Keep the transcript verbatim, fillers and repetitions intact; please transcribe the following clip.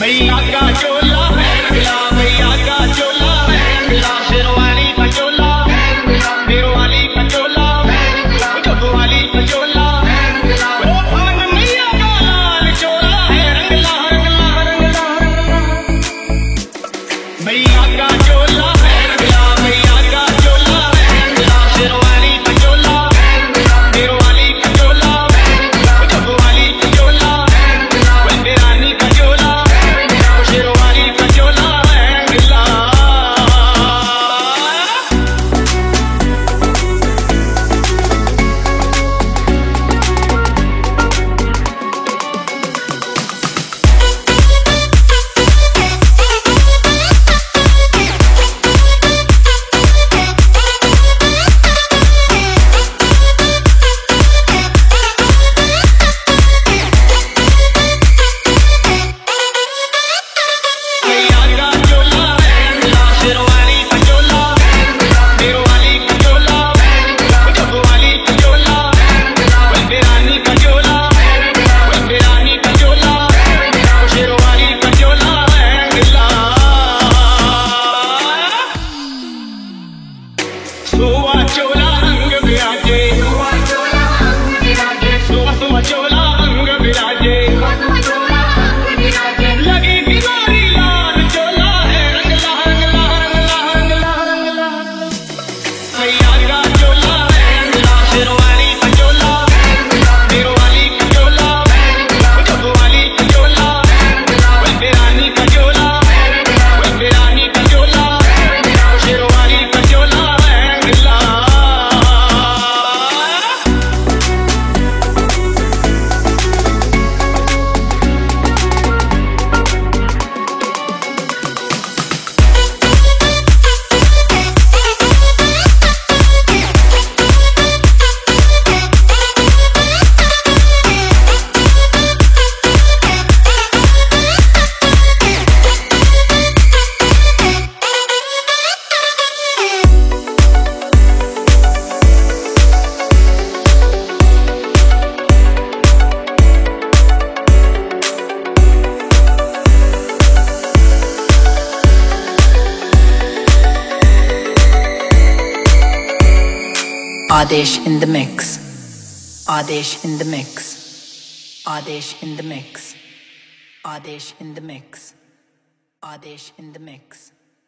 भैया का चोला रंगला, भैया का चोला रंगला, शेरवानी का चोला शेरवानी का चोला जगवाली का चोला, ओ भाग मैया का लाल चोला है रंगला रंगला रंगला रंगला। भैया का चोला रंगला, भैया का चोला रंगला, शेरवानी का चोला शेरवानी का चोला जगवाली का चोला वंदरानी का चोला शेरवानी का चोला रंगला। सोवा चोला अंग विराजे, सोवा चोला अंग विराजे, सोवा सोवा चोला अंग विराजे, सोवा चोला अंग विराजे, लगी दीवारी लाल चोला है रंगला रंगला रंगला रंगला रंगला। भैया का चोला रंगला, शेरवानी का चोला शेरवानी का चोला जगवाली का चोला वंदरानी का चोला वंदरानी का चोला शेरवानी का चोला। Adesh in the mix. Adesh in the mix. Adesh in the mix. Adesh in the mix. Adesh in the mix.